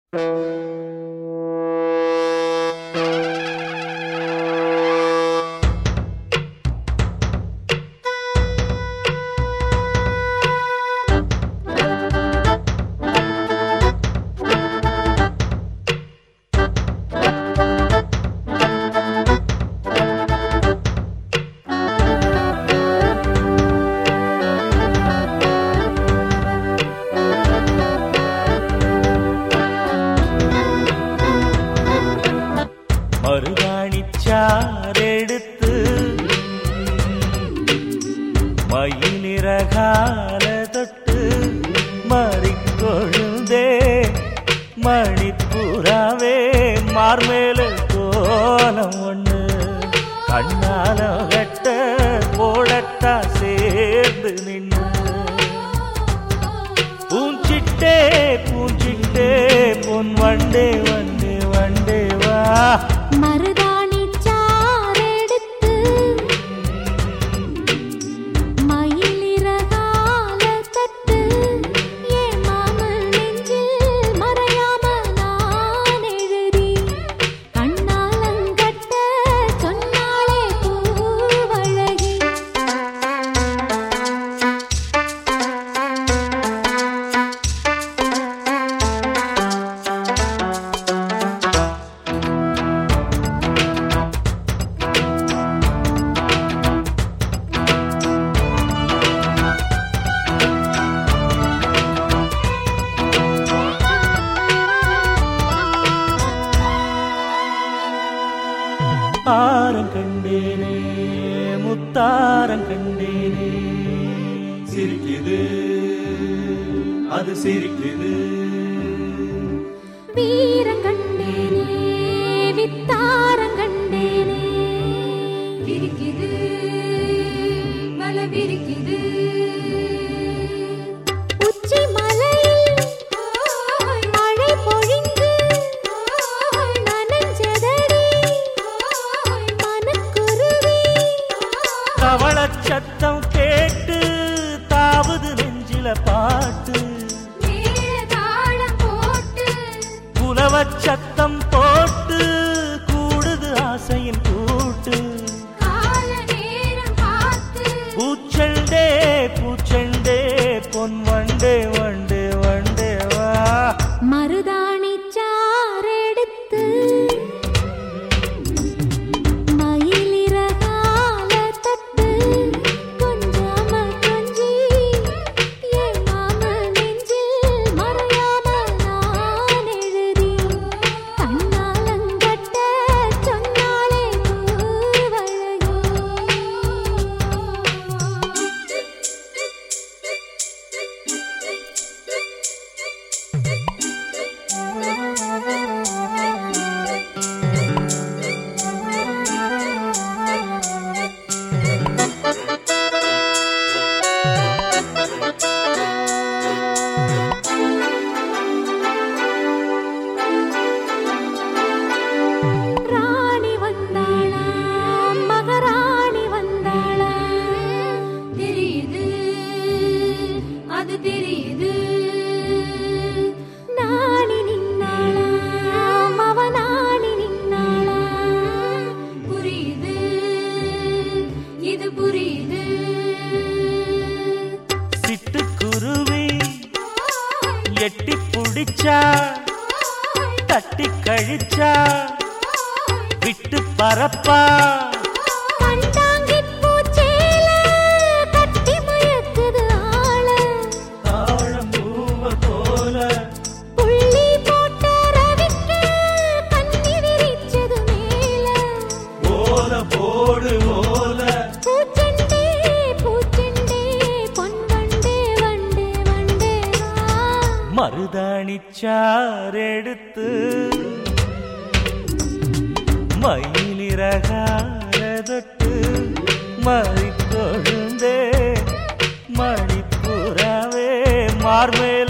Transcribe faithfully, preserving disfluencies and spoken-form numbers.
மருதாணிச்சாரெடுத்து மயிலிறகால தொட்டு மறிக்கொழுந்தே மணிப்புறாவே மார்மேல கோலம் ஒண்ணு கண்ணாலம் கட்ட போடட்டா சேர்ந்து நின்று பூஞ்சிட்டே பூஞ்சிட்டே பொன் வண்டே வண்டே வண்டே வா மருதாணி சாரெடுத்து மயிலிறகால தொட்டு என் மாமன் நெஞ்சில் மறையாம நான் எழுதி கண்ணாலங்கட்ட சொன்னாலே பூவழகி ஆரம் கண்டேனே முத்தாரம் கண்டேனே சிரிக்குது அது சிரிக்குது வீரம் கண்டேனே வித்தாரம் கண்டேனே விரிக்குது மலை விரிக்குது உச்சி மலையில் மழை பொழிந்து நனைஞ்சதடி மனக்குருவி கவளச் சத்தம் கேட்டு தாவுது நெஞ்சில பாட்டு புலவச் சத்தம் போட்டு கூடுது ஆசையின் கூட்டு பூச்செண்டே பூச்செண்டே பொன் வண்டே வண்டே வண்டே வா மருதாணி சாரெடுத்து மயிலிறகால தொட்டு கொஞ்சாம கொஞ்சி என் மாமன் நெஞ்சில் மறையாம நான் எழுதி கண்ணாலங்கட்ட சொன்னாலே ராணி வந்தாளா மகாராணி வந்தாளா தெரியுது அது தெரியுது நாணி நின்னாளா மவனாணி நின்னாளா புரியுது இது புரியுது சிட்டுக்குருவி எட்டி புடிச்சா தட்டி கழிச்சா விட்டு பரப்பா கண்டாங்கிப் பூச்சேல கட்டி முயக்குது ஆள தாழம் பூவ போல புள்ளி போட்ட ரவிக்கு கண்ணி விரிச்சது மேல போல போடு போல பூச்செண்டே பூச்செண்டே பொன் வண்டே வண்டே வண்டே வா மருதாணிச்சாரெடுத்து மயிலிறகால தொட்டு மறிக்கொழுந்தே மணிப்புறாவே மார்மேல